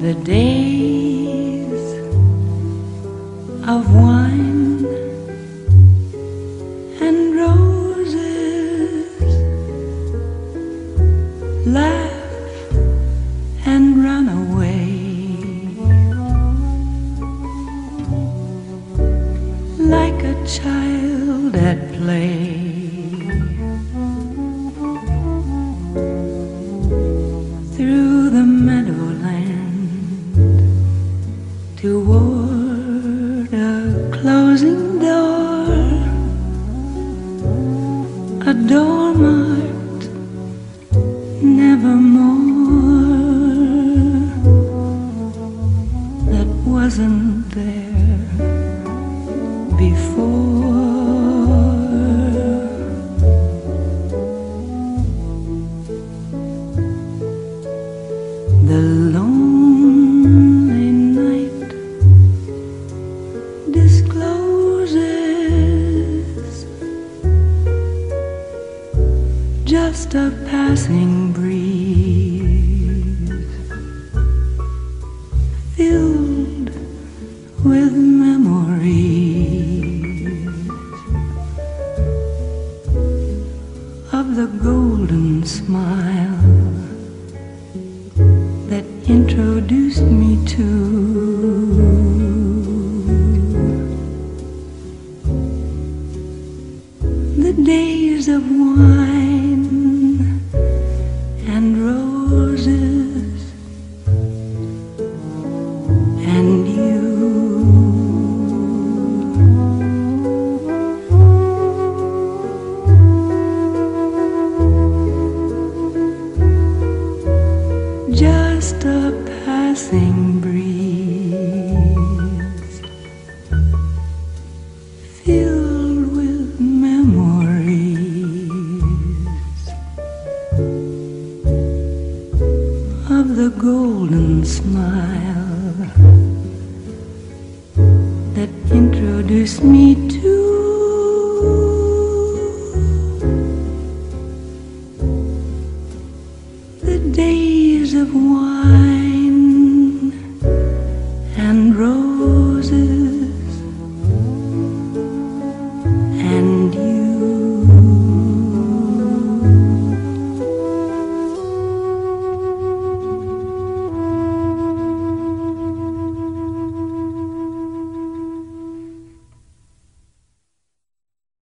The days of wine and roses, laugh and run away, like a child at play. Through the meadowland toward a closing door, a door marked nevermore, that wasn't there before. The lonely night discloses just a passing breeze, filled with memories of the golden smile that introduced me to the days of wine and roses and you. Just a passing breeze, filled with memories of the golden smile that introduced me to the days of wine